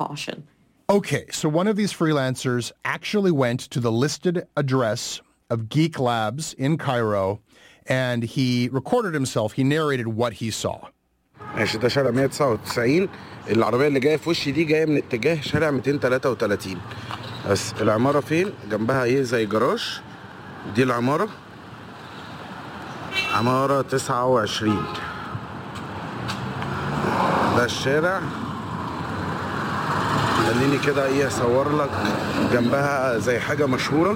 caution. Okay, so one of these freelancers actually went to the listed address of Geek Labs in Cairo, and he recorded himself. He narrated what he saw. ماشي ده شارع 199 العربية اللي جاية في وشي دي جاية من اتجاه شارع 233 بس العمارة فين جنبها ايه زي جراج دي العمارة عمارة 29 ده الشارع خليني كده ايه اصور لك جنبها زي حاجة مشهورة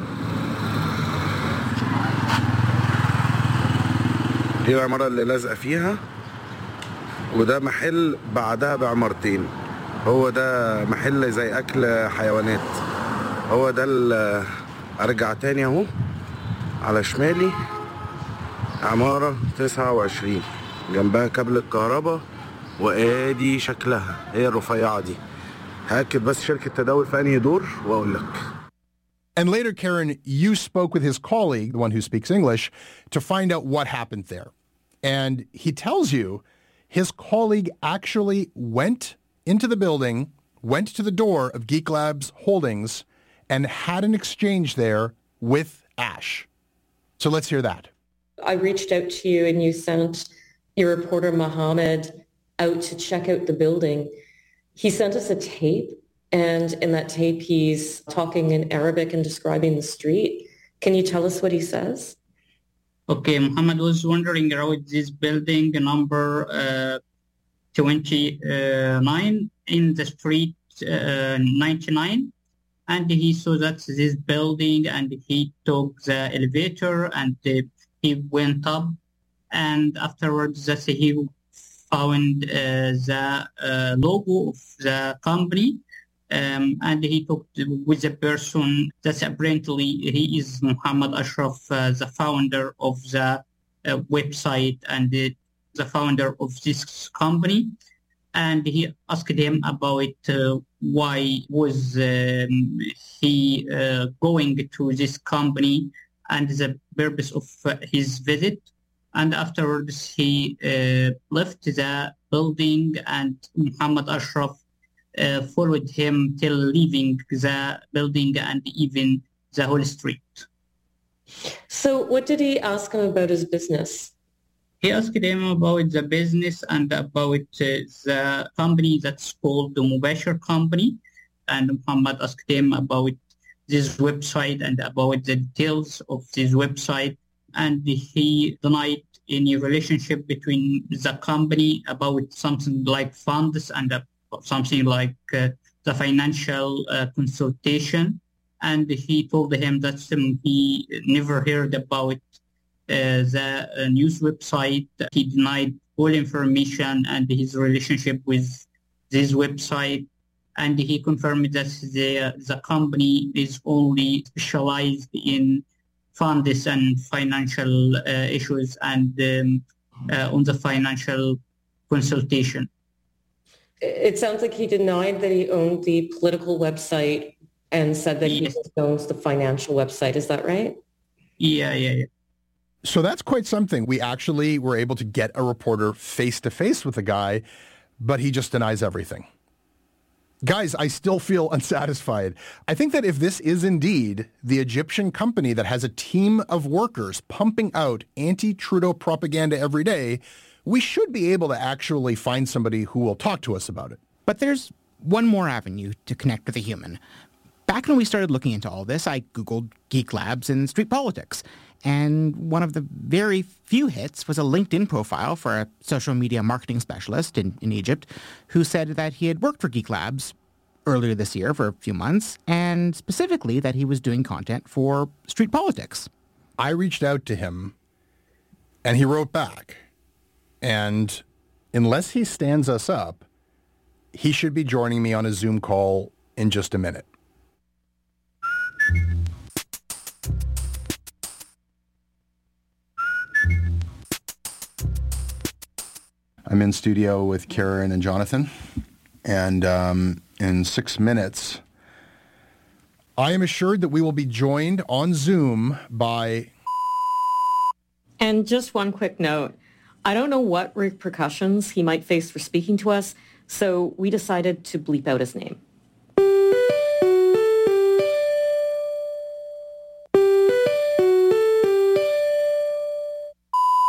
دي العمارة اللي لازقة فيها وده محل بعدها بعمارتين هو ده محل زي اكل حيوانات هو ده ارجع تاني اهو على شمالي عمارة 29 جنبها كابل الكهرباء وادي شكلها هي الرفيعة دي هاكد بس شركة تداول في انهي دور واقول لك. And later, Karen, you spoke with his colleague, the one who speaks English, to find out what happened there. And he tells you his colleague actually went into the building, went to the door of Geek Labs Holdings, and had an exchange there with Ash. So let's hear that. I reached out to you and you sent your reporter Mohammed out to check out the building. He sent us a tape, and in that tape he's talking in Arabic and describing the street. Can you tell us what he says? Okay, Mohammed was wandering around this building number 29 in the street 99, and he saw that this building, and he took the elevator and he went up, and afterwards that he found the logo of the company, and he talked with the person that apparently he is Muhammad Ashraf, the founder of the website and the founder of this company. And he asked him about why was he going to this company and the purpose of his visit. And afterwards he left the building, and Muhammad Ashraf followed him till leaving the building and even the whole street. So what did he ask him about his business? He asked him about the business and about the company that's called the Mubashir Company. And Muhammad asked him about this website and about the details of this website. And he denied any relationship between the company about something like funds and something like the financial consultation. And he told him that he never heard about the news website. He denied all information and his relationship with this website. And he confirmed that the company is only specialized in funds and financial issues and on the financial consultation. It sounds like he denied that he owned the political website and said that Yes. he owns the financial website. Is that right? Yeah. So that's quite something. We actually were able to get a reporter face-to-face with the guy, but he just denies everything. Guys, I still feel unsatisfied. I think that if this is indeed the Egyptian company that has a team of workers pumping out anti-Trudeau propaganda every day, we should be able to actually find somebody who will talk to us about it. But there's one more avenue to connect with a human. Back when we started looking into all this, I Googled Geek Labs and street politics. And one of the very few hits was a LinkedIn profile for a social media marketing specialist in Egypt who said that he had worked for Geek Labs earlier this year for a few months, and specifically that he was doing content for street politics. I reached out to him, and he wrote back. And unless he stands us up, he should be joining me on a Zoom call in just a minute. I'm in studio with Karen and Jonathan, and in 6 minutes, I am assured that we will be joined on Zoom by... And just one quick note. I don't know what repercussions he might face for speaking to us, so we decided to bleep out his name.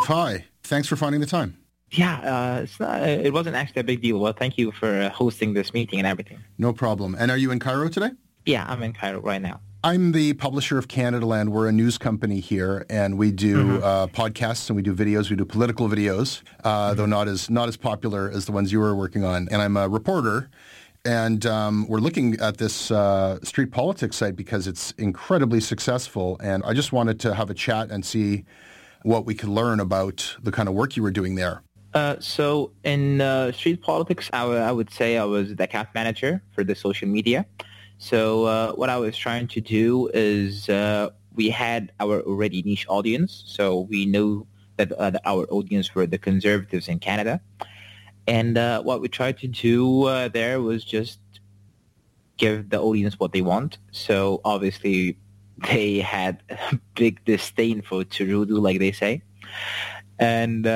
Ty, thanks for finding the time. Yeah, it wasn't actually a big deal. Well, thank you for hosting this meeting and everything. No problem. And are you in Cairo today? Yeah, I'm in Cairo right now. I'm the publisher of Canadaland. We're a news company here, and we do podcasts and we do videos. We do political videos, though not as popular as the ones you were working on. And I'm a reporter, and we're looking at this street politics site because it's incredibly successful. And I just wanted to have a chat and see what we could learn about the kind of work you were doing there. So in street politics, I would say I was the account manager for the social media. So what I was trying to do is we had our already niche audience. So we knew that our audience were the conservatives in Canada. And what we tried to do there was just give the audience what they want. So obviously they had a big disdain for Turudu, like they say. And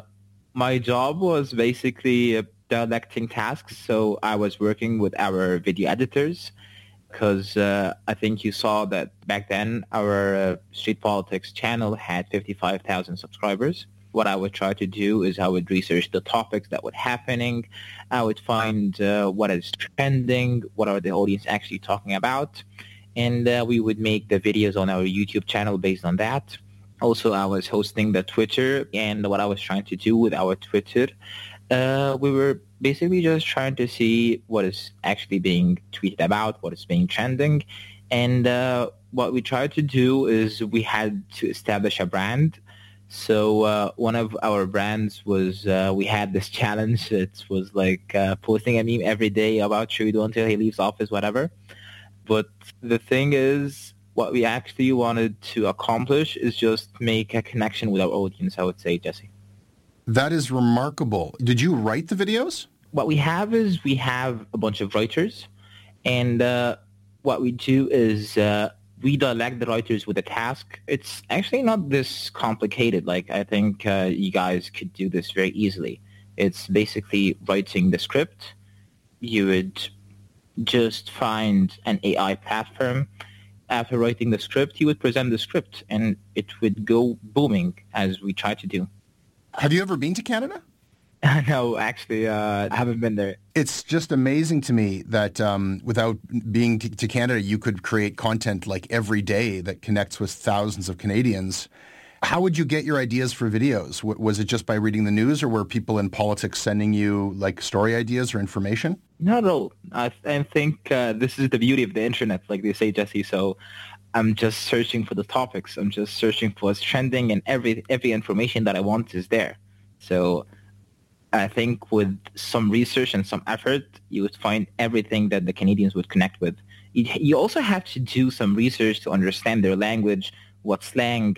my job was basically directing tasks. So I was working with our video editors because I think you saw that back then our Street Politics channel had 55,000 subscribers. What I would try to do is I would research the topics that were happening. I would find what is trending, what are the audience actually talking about. And we would make the videos on our YouTube channel based on that. Also, I was hosting the Twitter, and what I was trying to do with our Twitter, we were basically just trying to see what is actually being tweeted about, what is being trending. And what we tried to do is we had to establish a brand. So one of our brands was we had this challenge. It was like posting a meme every day about Trudeau until he leaves office, whatever. But the thing is, what we actually wanted to accomplish is just make a connection with our audience, I would say, Jesse. That is remarkable. Did you write the videos? What we have is we have a bunch of writers, and what we do is we direct the writers with a task. It's actually not this complicated. Like, I think you guys could do this very easily. It's basically writing the script. You would just find an AI platform. After writing the script, you would present the script, and it would go booming, as we try to do. Have you ever been to Canada? No, actually, I haven't been there. It's just amazing to me that without being to Canada, you could create content like every day that connects with thousands of Canadians. How would you get your ideas for videos? Was it just by reading the news, or were people in politics sending you like story ideas or information? Not at all. I think this is the beauty of the internet, like they say, Jesse. So I'm just searching for the topics. I'm just searching for what's trending, and every information that I want is there. So I think with some research and some effort, you would find everything that the Canadians would connect with. You also have to do some research to understand their language, what slang,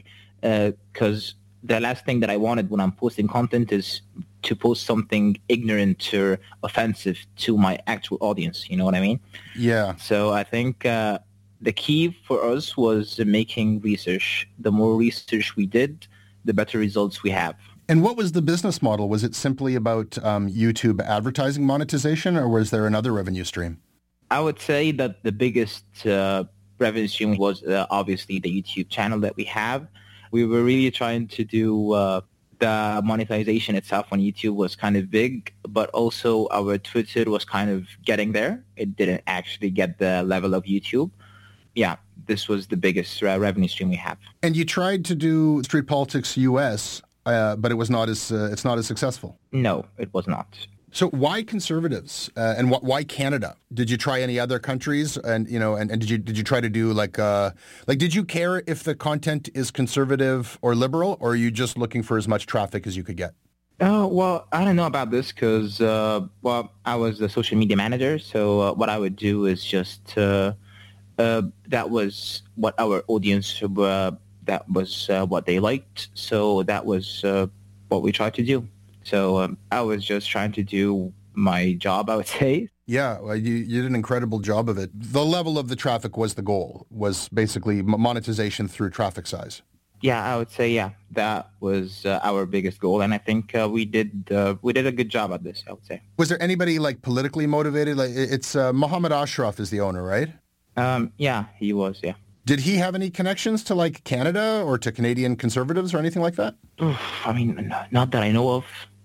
because the last thing that I wanted when I'm posting content is to post something ignorant or offensive to my actual audience. You know what I mean? Yeah. So I think the key for us was making research. The more research we did, the better results we have. And what was the business model? Was it simply about YouTube advertising monetization, or was there another revenue stream? I would say that the biggest revenue stream was obviously the YouTube channel that we have. We were really trying to do the monetization itself on YouTube was kind of big, but also our Twitter was kind of getting there. It didn't actually get the level of YouTube. Yeah, this was the biggest revenue stream we have. And you tried to do Street Politics US, but it was not as it's not as successful. No, it was not. So why conservatives and why Canada? Did you try any other countries? And did you try to do like did you care if the content is conservative or liberal, or are you just looking for as much traffic as you could get? Well, I don't know about this because I was the social media manager. So what I would do is just that was what our audience that was what they liked. So that was what we tried to do. So I was just trying to do my job, I would say. Yeah, well, you did an incredible job of it. The level of the traffic was the goal, was basically monetization through traffic size. Yeah, I would say, that was our biggest goal. And I think we did a good job at this, I would say. Was there anybody like politically motivated? Like it's Mohammed Ashraf is the owner, right? Yeah, he was, yeah. Did he have any connections to like Canada or to Canadian Conservatives or anything like that? I mean, not that I know of.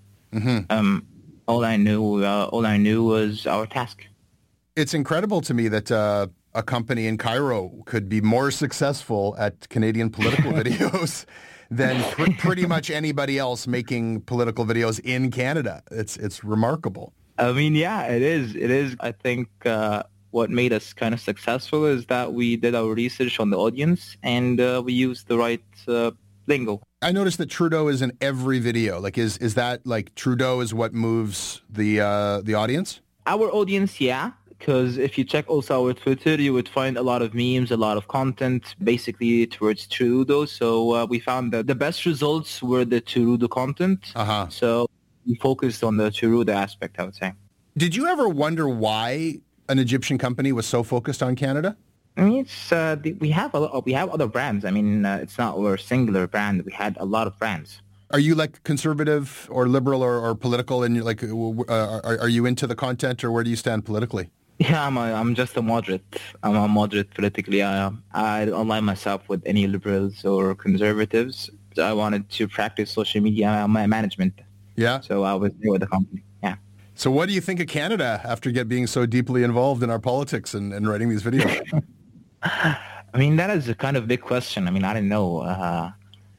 All I knew was our task. It's incredible to me that a company in Cairo could be more successful at Canadian political videos than pretty much anybody else making political videos in Canada. It's remarkable. I mean, yeah, it is. It is. I think what made us kind of successful is that we did our research on the audience and we used the right lingo. I noticed that Trudeau is in every video. Like, is that like Trudeau is what moves the audience? Our audience, yeah. Because if you check also our Twitter, you would find a lot of memes, a lot of content, basically towards Trudeau. So we found that the best results were the Trudeau content. So we focused on the Trudeau aspect, I would say. Did you ever wonder why an Egyptian company was so focused on Canada? I mean, it's we have other brands. I mean, it's not our singular brand. We had a lot of brands. Are you like conservative or liberal or political? And you're like, are you into the content, or where do you stand politically? Yeah, I'm just a moderate. I'm a moderate politically. I don't align myself with any liberals or conservatives. I wanted to practice social media management. Yeah. So I was there with the company. Yeah. So what do you think of Canada after being so deeply involved in our politics and writing these videos? I mean, that is a kind of big question. I mean, I don't know.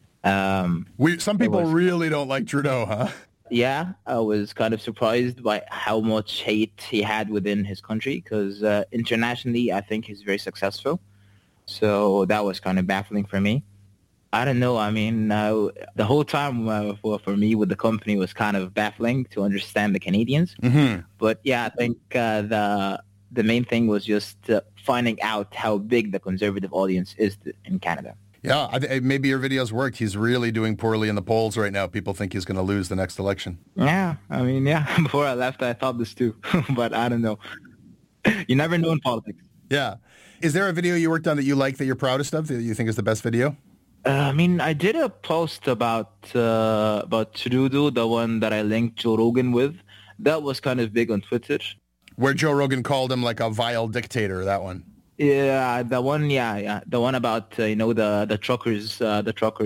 Some people really don't like Trudeau, huh? Yeah, I was kind of surprised by how much hate he had within his country because internationally, I think he's very successful. So that was kind of baffling for me. I don't know. I mean, the whole time for me with the company was kind of baffling to understand the Canadians. Mm-hmm. But yeah, I think the main thing was just finding out how big the conservative audience is in Canada. Yeah, maybe your videos worked. He's really doing poorly in the polls right now. People think he's going to lose the next election. Yeah, I mean, yeah. Before I left, I thought this too, but I don't know. You never know in politics. Yeah. Is there a video you worked on that you like, that you're proudest of, that you think is the best video? I mean, I did a post about Trudeau, the one that I linked Joe Rogan with. That was kind of big on Twitter. Where Joe Rogan called him like a vile dictator, that one. Yeah, the one, yeah. The one about, the truckers, Yeah,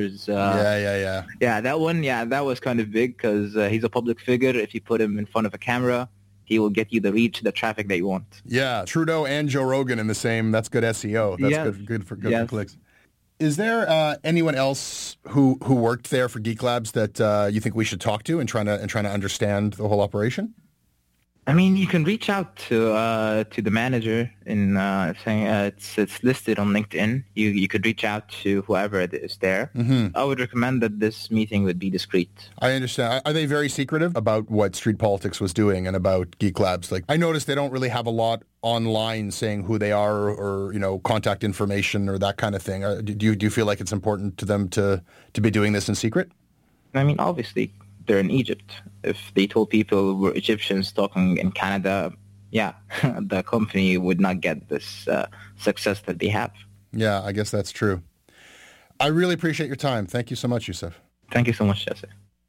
that one, that was kind of big because he's a public figure. If you put him in front of a camera, he will get you the reach, the traffic that you want. Yeah, Trudeau and Joe Rogan in the same, that's good SEO. That's good for clicks. Is there anyone else who worked there for Geek Labs that you think we should talk to and trying to understand the whole operation? I mean, you can reach out to the manager in saying it's listed on LinkedIn. You could reach out to whoever is there. Mm-hmm. I would recommend that this meeting would be discreet. I understand. Are they very secretive about what Street Politics was doing and about Geek Labs? Like, I noticed they don't really have a lot online saying who they are or contact information or that kind of thing. Do you feel like it's important to them to be doing this in secret? I mean, obviously. They're in Egypt. If they told people we're Egyptians talking in Canada, the company would not get this success that they have. Yeah, I guess that's true. I really appreciate your time. Thank you so much, Youssef. Thank you so much, Jesse.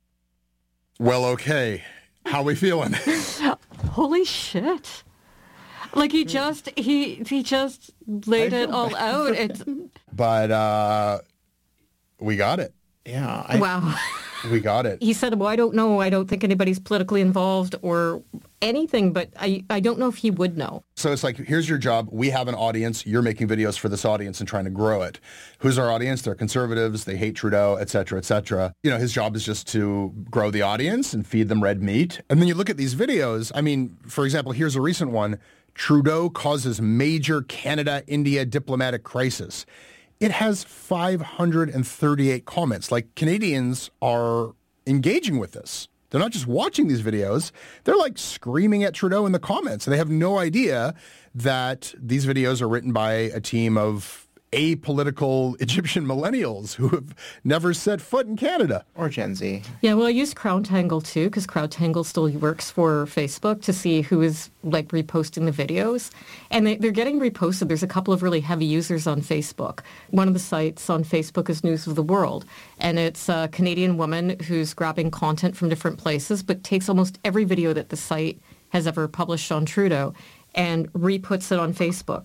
Well, okay. How we feeling? Holy shit. Like he just laid it all out. But we got it. Yeah. Wow. We got it. He said, well, I don't know. I don't think anybody's politically involved or anything, but I don't know if he would know. So it's like, here's your job. We have an audience. You're making videos for this audience and trying to grow it. Who's our audience? They're conservatives. They hate Trudeau, et cetera, et cetera. His job is just to grow the audience and feed them red meat. And then you look at these videos. I mean, for example, here's a recent one. Trudeau causes major Canada-India diplomatic crisis. It has 538 comments. Like, Canadians are engaging with this. They're not just watching these videos. They're like screaming at Trudeau in the comments. And they have no idea that these videos are written by a team of apolitical Egyptian millennials who have never set foot in Canada. Or Gen Z. Yeah, well, I use CrowdTangle too, because CrowdTangle still works for Facebook to see who is like reposting the videos. And they're getting reposted. There's a couple of really heavy users on Facebook. One of the sites on Facebook is News of the World. And it's a Canadian woman who's grabbing content from different places, but takes almost every video that the site has ever published on Trudeau and re-puts it on Facebook.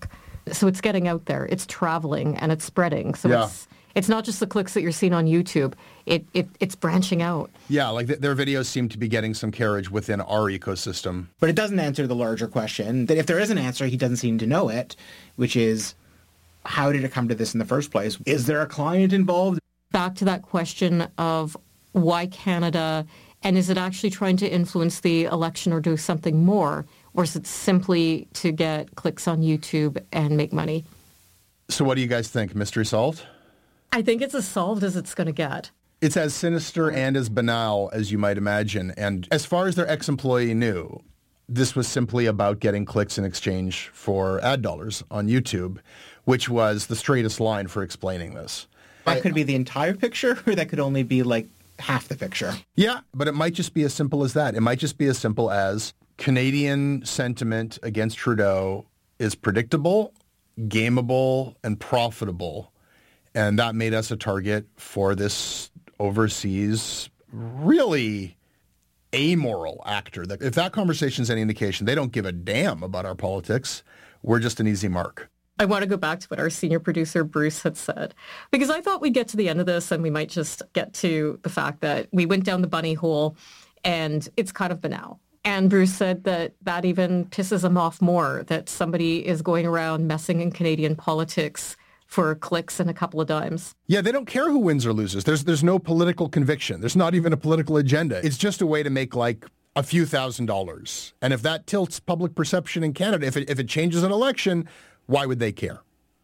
So it's getting out there, it's traveling, and it's spreading. So it's not just the clicks that you're seeing on YouTube. It's branching out. Yeah, like their videos seem to be getting some carriage within our ecosystem. But it doesn't answer the larger question, that if there is an answer, he doesn't seem to know it, which is, how did it come to this in the first place? Is there a client involved? Back to that question of why Canada, and is it actually trying to influence the election or do something more? Or is it simply to get clicks on YouTube and make money? So what do you guys think? Mystery solved? I think it's as solved as it's going to get. It's as sinister and as banal as you might imagine. And as far as their ex-employee knew, this was simply about getting clicks in exchange for ad dollars on YouTube, which was the straightest line for explaining this. That could be the entire picture, or that could only be like half the picture. Yeah, but it might just be as simple as that. It might just be as simple as Canadian sentiment against Trudeau is predictable, gameable, and profitable. And that made us a target for this overseas, really amoral actor. If that conversation is any indication, they don't give a damn about our politics. We're just an easy mark. I want to go back to what our senior producer, Bruce, had said, because I thought we'd get to the end of this and we might just get to the fact that we went down the bunny hole and it's kind of banal. And Bruce said that even pisses him off more, that somebody is going around messing in Canadian politics for clicks and a couple of dimes. Yeah, they don't care who wins or loses. There's no political conviction. There's not even a political agenda. It's just a way to make like a few $1,000s. And if that tilts public perception in Canada, if it changes an election, why would they care?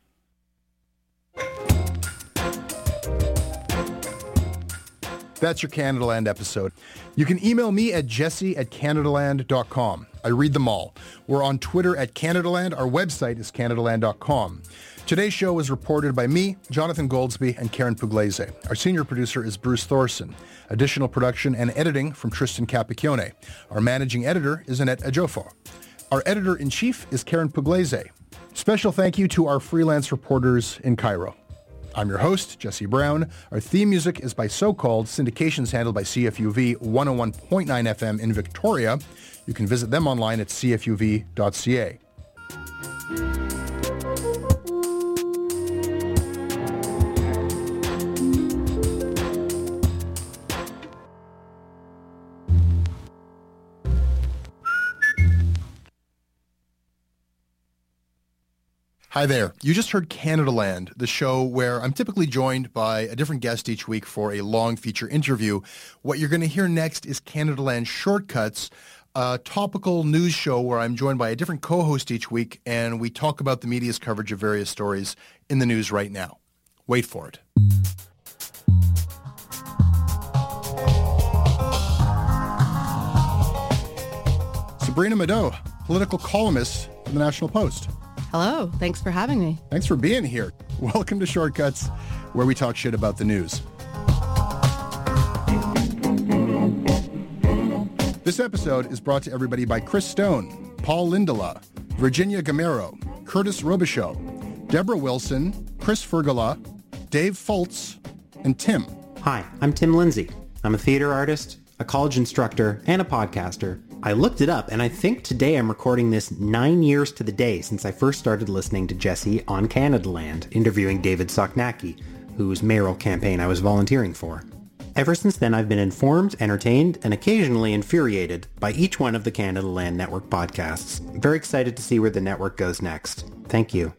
That's your Canadaland episode. You can email me at jesse@canadaland.com. I read them all. We're on Twitter at Canadaland. Our website is canadaland.com. Today's show was reported by me, Jonathan Goldsby, and Karen Pugliese. Our senior producer is Bruce Thorson. Additional production and editing from Tristan Capicchione. Our managing editor is Annette Ejiofor. Our editor-in-chief is Karen Pugliese. Special thank you to our freelance reporters in Cairo. I'm your host, Jesse Brown. Our theme music is by So Called. Syndication's handled by CFUV 101.9 FM in Victoria. You can visit them online at cfuv.ca. Hi there. You just heard Canadaland, the show where I'm typically joined by a different guest each week for a long feature interview. What you're going to hear next is Canadaland Shortcuts, a topical news show where I'm joined by a different co-host each week, and we talk about the media's coverage of various stories in the news right now. Wait for it. Sabrina Mado, political columnist for the National Post. Hello. Thanks for having me. Thanks for being here. Welcome to Shortcuts, where we talk shit about the news. This episode is brought to everybody by Chris Stone, Paul Lindola, Virginia Gamero, Curtis Robichaud, Deborah Wilson, Chris Fergala, Dave Fultz, and Tim. Hi, I'm Tim Lindsay. I'm a theater artist, a college instructor, and a podcaster. I looked it up, and I think today I'm recording this 9 years to the day since I first started listening to Jesse on Canadaland, interviewing David Soknacki, whose mayoral campaign I was volunteering for. Ever since then, I've been informed, entertained, and occasionally infuriated by each one of the Canadaland Network podcasts. Very excited to see where the network goes next. Thank you.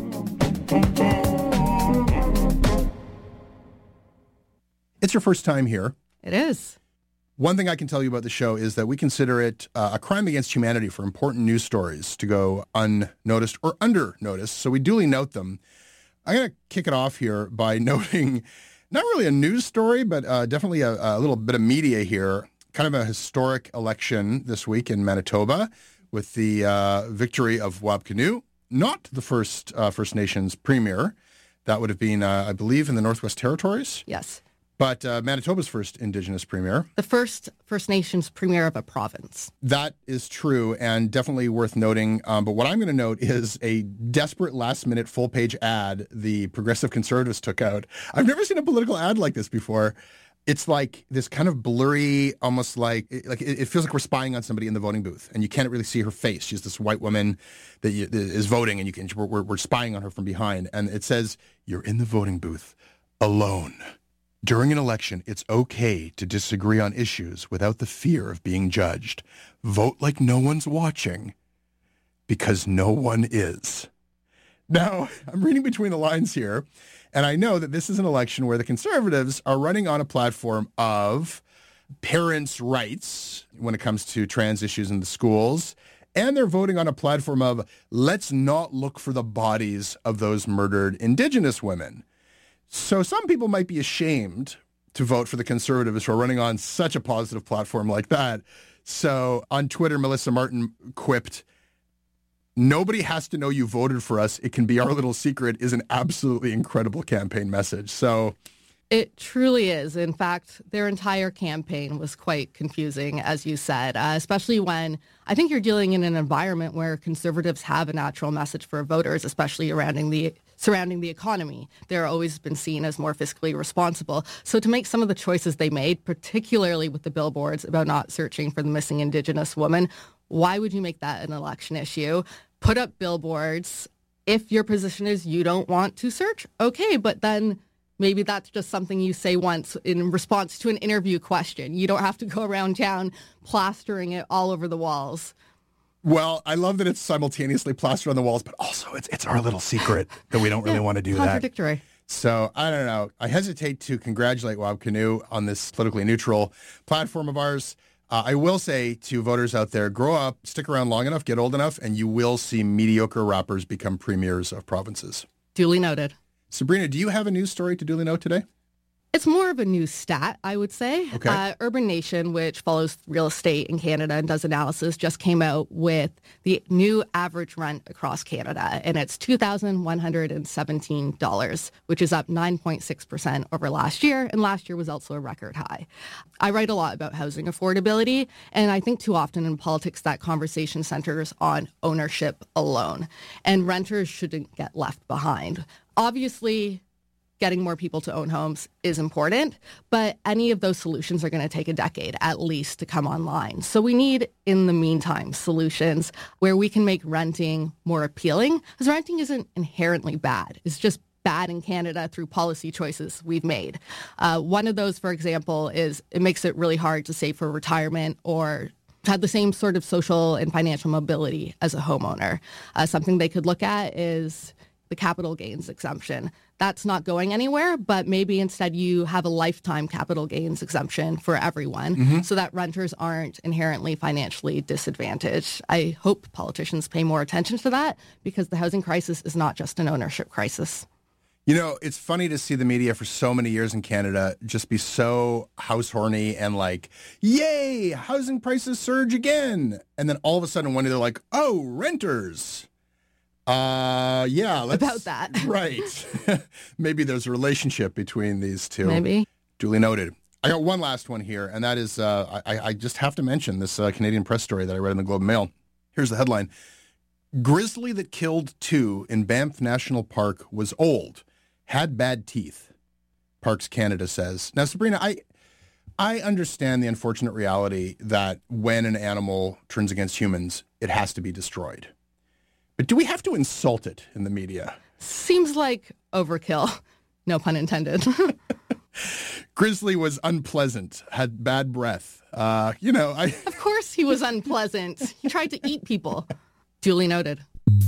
It's your first time here. It is. One thing I can tell you about the show is that we consider it a crime against humanity for important news stories to go unnoticed or under noticed, so we duly note them. I'm going to kick it off here by noting not really a news story, but definitely a little bit of media here. Kind of a historic election this week in Manitoba with the victory of Wab Kinew, not the first First Nations premier. That would have been, I believe, in the Northwest Territories. Yes. But Manitoba's first Indigenous premier. The first First Nations premier of a province. That is true and definitely worth noting. But what I'm going to note is a desperate last-minute full-page ad the Progressive Conservatives took out. I've never seen a political ad like this before. it's like this kind of blurry, almost like it feels like we're spying on somebody in the voting booth, and you can't really see her face. She's this white woman that is voting, and we're spying on her from behind. And it says, "You're in the voting booth alone. During an election, it's okay to disagree on issues without the fear of being judged. Vote like no one's watching, because no one is." Now, I'm reading between the lines here, and I know that this is an election where the Conservatives are running on a platform of parents' rights when it comes to trans issues in the schools, and they're voting on a platform of let's not look for the bodies of those murdered Indigenous women. So some people might be ashamed to vote for the Conservatives who are running on such a positive platform like that. So on Twitter, Melissa Martin quipped, "Nobody has to know you voted for us. It can be our little secret," is an absolutely incredible campaign message. So it truly is. In fact, their entire campaign was quite confusing, as you said, especially when I think you're dealing in an environment where Conservatives have a natural message for voters, especially surrounding the economy. They're always been seen as more fiscally responsible. So to make some of the choices they made, particularly with the billboards about not searching for the missing Indigenous woman, why would you make that an election issue? Put up billboards. If your position is you don't want to search, okay, but then maybe that's just something you say once in response to an interview question. You don't have to go around town plastering it all over the walls. Well, I love that it's simultaneously plastered on the walls, but also it's our little secret that we don't really want to do contradictory. that. So I don't know. I hesitate to congratulate Wab Kinew on this politically neutral platform of ours. I will say to voters out there, grow up, stick around long enough, get old enough, and you will see mediocre rappers become premiers of provinces. Duly noted. Sabrina, do you have a news story to duly note today? It's more of a news stat, I would say. Okay. Urban Nation, which follows real estate in Canada and does analysis, just came out with the new average rent across Canada, and it's $2,117, which is up 9.6% over last year, and last year was also a record high. I write a lot about housing affordability, and I think too often in politics that conversation centers on ownership alone, and renters shouldn't get left behind. Obviously, getting more people to own homes is important, but any of those solutions are going to take a decade at least to come online. So we need, in the meantime, solutions where we can make renting more appealing, because renting isn't inherently bad. It's just bad in Canada through policy choices we've made. One of those, for example, is it makes it really hard to save for retirement or have the same sort of social and financial mobility as a homeowner. Something they could look at is the capital gains exemption. That's not going anywhere, but maybe instead you have a lifetime capital gains exemption for everyone so that renters aren't inherently financially disadvantaged. I hope politicians pay more attention to that because the housing crisis is not just an ownership crisis. You know, it's funny to see the media for so many years in Canada just be so house horny and like, yay, housing prices surge again. And then all of a sudden one day they're like, oh, renters. Let's... About that. Right. Maybe there's a relationship between these two. Maybe. Duly noted. I got one last one here, and that is, I just have to mention this Canadian press story that I read in the Globe and Mail. Here's the headline. Grizzly that killed 2 in Banff National Park was old, had bad teeth, Parks Canada says. Now, Sabrina, I understand the unfortunate reality that when an animal turns against humans, it has to be destroyed. But do we have to insult it in the media? Seems like overkill. No pun intended. Grizzly was unpleasant, had bad breath. Of course he was unpleasant. He tried to eat people. Duly noted.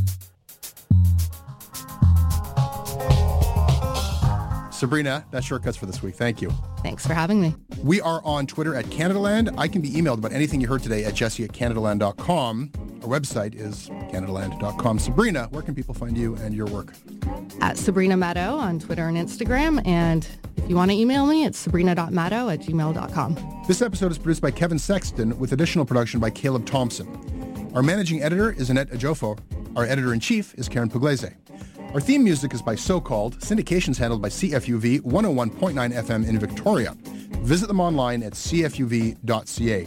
Sabrina, that's Shortcuts for this week. Thank you. Thanks for having me. We are on Twitter at CanadaLand. I can be emailed about anything you heard today at jesse@CanadaLand.com. Our website is CanadaLand.com. Sabrina, where can people find you and your work? At Sabrina Maddow on Twitter and Instagram. And if you want to email me, it's sabrina.maddow@gmail.com. This episode is produced by Kevin Sexton with additional production by Caleb Thompson. Our managing editor is Annette Ajofo. Our editor-in-chief is Karen Pugliese. Our theme music is by So-Called. Syndication's handled by CFUV 101.9 FM in Victoria. Visit them online at cfuv.ca.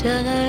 till the